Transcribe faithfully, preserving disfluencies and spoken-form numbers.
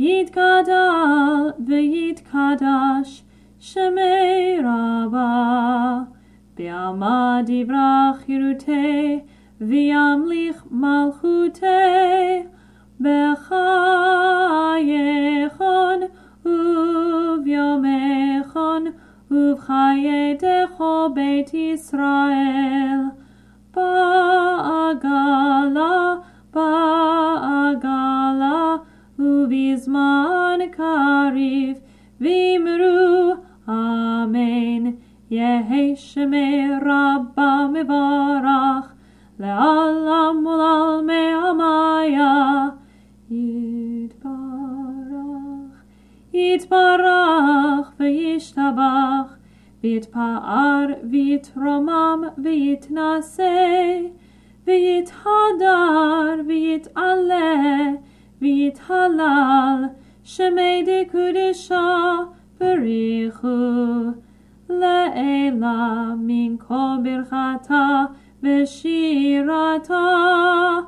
יתגדל ויתקדש שמי רבה, בעלמא יברח חירותי, וימליך מלכותי, בחייכון וביומכון, ובחיי דכל בית ישראל, בעגלה, בעגלה, ובזמן קריב, ואמרו אמן. יהי שמי רבה מברך, לעולם ולעלמי עמיה. יתברך, יתברך וישתבח, ויתפאר ויתרומם ויתנשא, ויתהדר ויתעלה, ויתהלל, שמי דקודשה בריחו, לעילה מן כל ברכתה ושירתה,